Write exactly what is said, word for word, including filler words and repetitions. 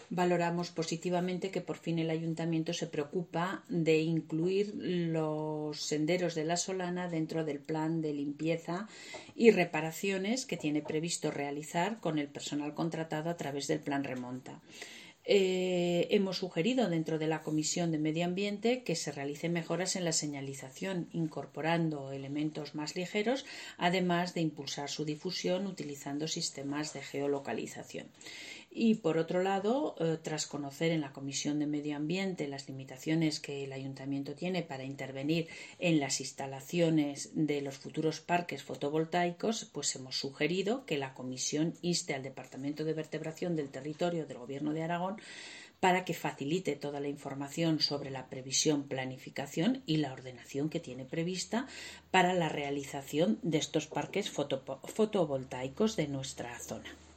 valoramos positivamente que por fin el Ayuntamiento se preocupa de incluir los senderos de La Solana dentro del plan de limpieza y reparaciones que tiene previsto realizar con el personal contratado a través del plan Remonta. Eh, hemos sugerido dentro de la Comisión de Medio Ambiente que se realicen mejoras en la señalización, incorporando elementos más ligeros, además de impulsar su difusión utilizando sistemas de geolocalización. Y por otro lado, eh, tras conocer en la Comisión de Medio Ambiente las limitaciones que el Ayuntamiento tiene para intervenir en las instalaciones de los futuros parques fotovoltaicos, pues hemos sugerido que la Comisión inste al Departamento de Vertebración del Territorio del Gobierno de Aragón para que facilite toda la información sobre la previsión, planificación y la ordenación que tiene prevista para la realización de estos parques fotovoltaicos de nuestra zona.